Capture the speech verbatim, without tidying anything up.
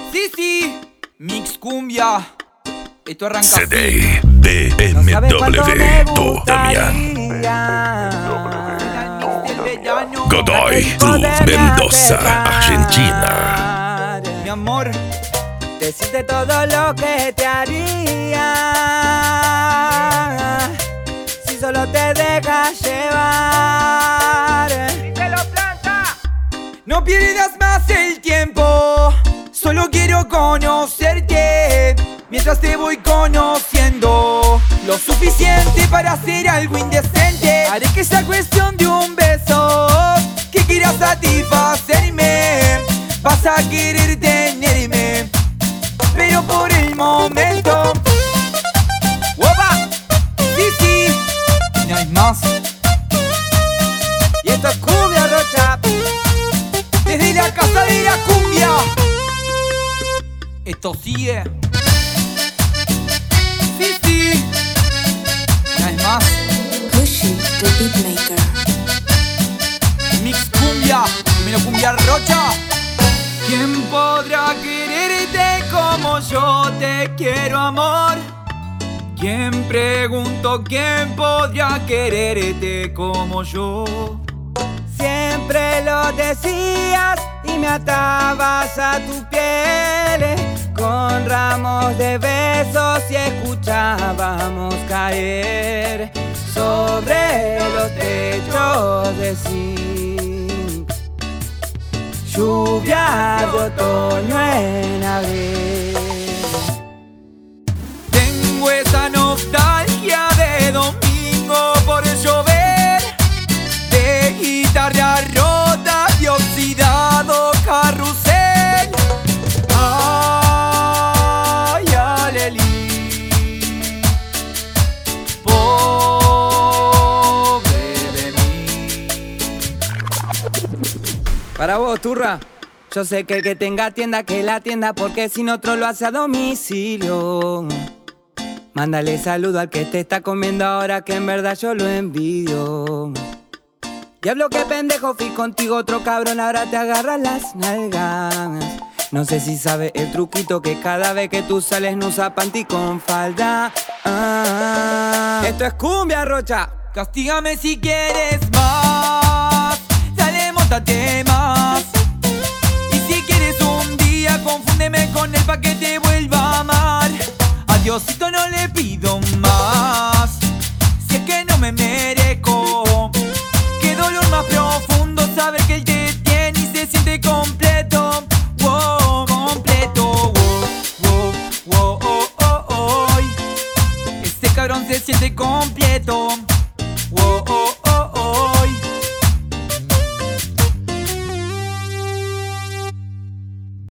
Sí, sí, Mix Cumbia. Esto arranca C D así. B M No sabes cuánto me W Tu Damián gustaría Godoy Cruz Mendoza, Argentina. Mi amor, decirte todo lo que te haría si solo te dejas llevar. no pierdas más el tiempo. Solo quiero conocerte mientras te voy conociendo. Lo suficiente para hacer algo indecente. Haré que sea cuestión de un beso que quiera satisfacerme. Vas a querer tenerme, pero por el momento. ¡Opa! Sí, sí, no hay más. Y esto es cumbia, Rocha. Desde la casa de la cumbia. Esto sigue. Sí, sí, no hay más. Pushy, the beatmaker. Mix Cumbia, Melo Cumbia Rocha. ¿Quién podrá quererte como yo te quiero, amor? ¿Quién pregunto quién podrá quererte como yo? Siempre lo decías y me atabas a tu piel con ramos de besos y escuchábamos caer sobre los techos de zinc. Lluvia de otoño en abril. Tengo esa nostalgia de domingo por llover, de guitarra rota y oxidado carrusel. Ay, alelí, pobre de mí. Para vos, turra. Yo sé que el que tenga tienda, que la tienda, porque sin otro lo hace a domicilio. Mándale saludo al que te está comiendo ahora, que en verdad yo lo envidio. Diablo, que pendejo, fui contigo otro cabrón, ahora te agarras las nalgas. No sé si sabes el truquito que cada vez que tú sales no usa panty con falda. Ah, esto es cumbia, Rocha. Castígame si quieres más, dale, móntate más. Y si quieres un día, confúndeme con él pa' que te vuelva a amar. A Diosito no le pido más, si es que no me merezco. Qué dolor más profundo saber que él te tiene y se siente completo. Wow, completo, wow, wow, wow, oh, oh, oh. Este cabrón se siente completo. Wow, oh, oh.